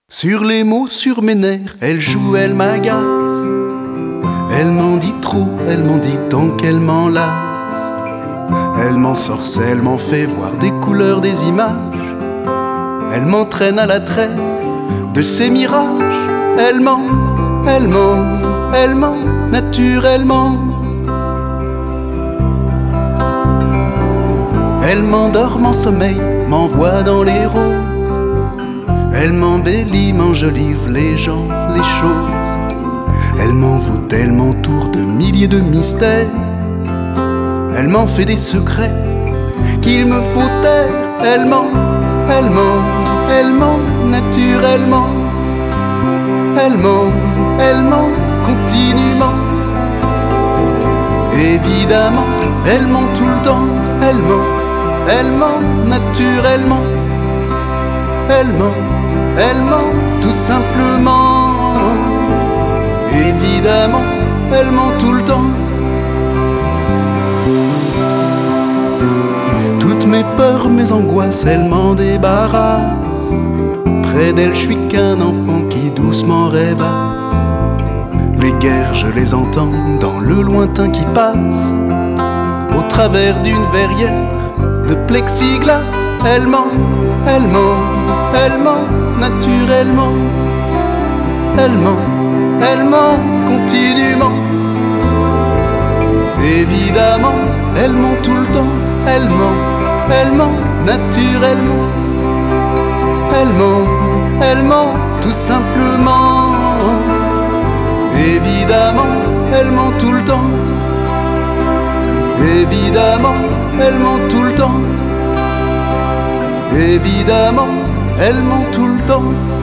Sur les mots, sur mes nerfs, elle joue, elle m'agace. Elle m'en dit trop, elle m'en dit tant qu'elle m'enlace. Elle m'ensorcelle, m'en fait voir des couleurs, des images. Elle m'entraîne à la traîne de ses mirages. Elle ment, elle ment, elle ment, naturellement. Elle m'endort, mon sommeil, m'envoie dans les roses. Elle m'embellit, m'enjolive les gens, les choses. Elle m'envoûte, elle m'entoure de milliers de mystères. Elle m'en fait des secrets qu'il me faut taire. Elle ment, elle ment, elle ment, naturellement. Elle ment continuellement. Évidemment, elle ment tout le temps. Elle ment naturellement. Elle ment tout simplement. Évidemment, elle ment tout le temps. Toutes mes peurs, mes angoisses, elle m'en débarrasse. Près d'elle, je suis qu'un enfant qui doucement rêvasse. Les guerres, je les entends dans le lointain qui passe. Au travers d'une verrière de plexiglas. Elle ment, elle ment, elle ment naturellement. Elle ment continuellement. Évidemment, elle ment tout le temps. Elle ment naturellement. Elle ment tout simplement. Évidemment, elle ment tout le temps. Évidemment, elle ment tout le temps. Évidemment, elle ment tout le temps.